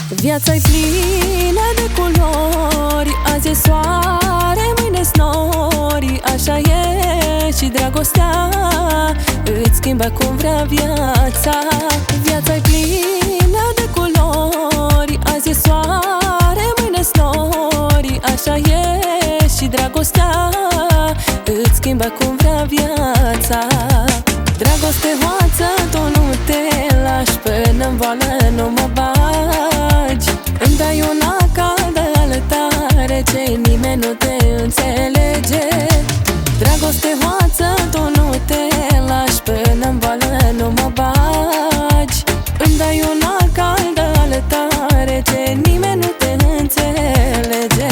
Viața-i plină de culori, azi e soare, mâine-s nori. Așa e și dragostea, îți schimbă cum vrea viața. Viața-i plină de culori, azi e soare, mâine-s nori. Așa e și dragostea, îți schimbă cum vrea viața. Dragoste hoață, tu nu te lași, până-n voală nu mă bagi. Îmi dai una caldă alătare, ce nimeni nu te înțelege. Dragoste hoață, tu nu te lași, până-n voală nu mă bagi. Îmi dai una caldă alătare, ce nimeni nu te înțelege.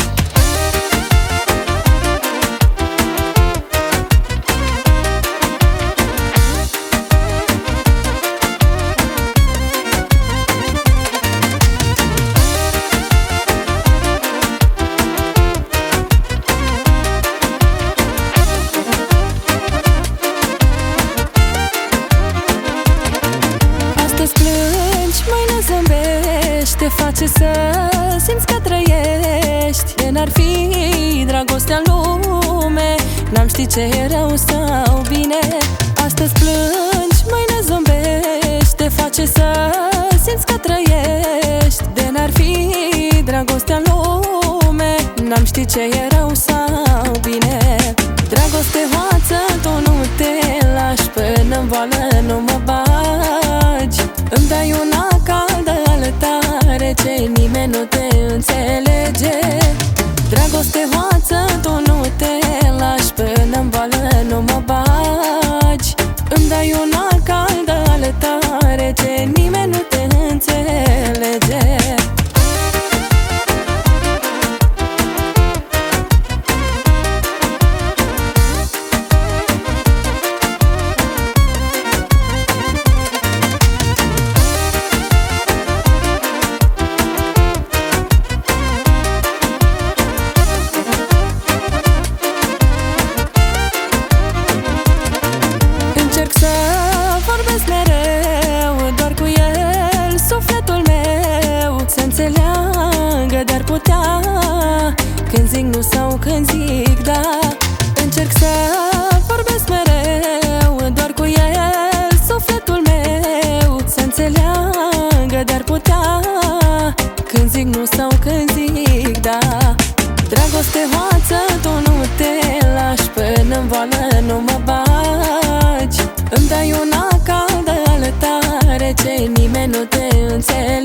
Te face să simți că trăiești. De n-ar fi dragostea în lume, n-am ști ce e rău sau bine. Astăzi plângi, mâine zâmbești. Te face să simți că trăiești. De n-ar fi dragostea în lume, n-am ști ce e rău sau bine. Dragoste hoață, tu nu te lași, până-n voală nu mă bagi. Îmi dai una caldă alătare, ce nimeni nu te înțelege. Dragoste hoață, tu nu te lași, până-n voală nu mă bagi. Îmi dai una caldă alătare, ce nimeni nu te înțelege. Dar putea, când zic nu sau când zic da. Încerc să vorbesc mereu doar cu el, sufletul meu să înțeleagă, dar putea, când zic nu sau când zic da. Dragoste hoață, tu nu te lași, până-n voală nu mă bagi. Îmi dai una caldă alătare, ce nimeni nu te înțelege.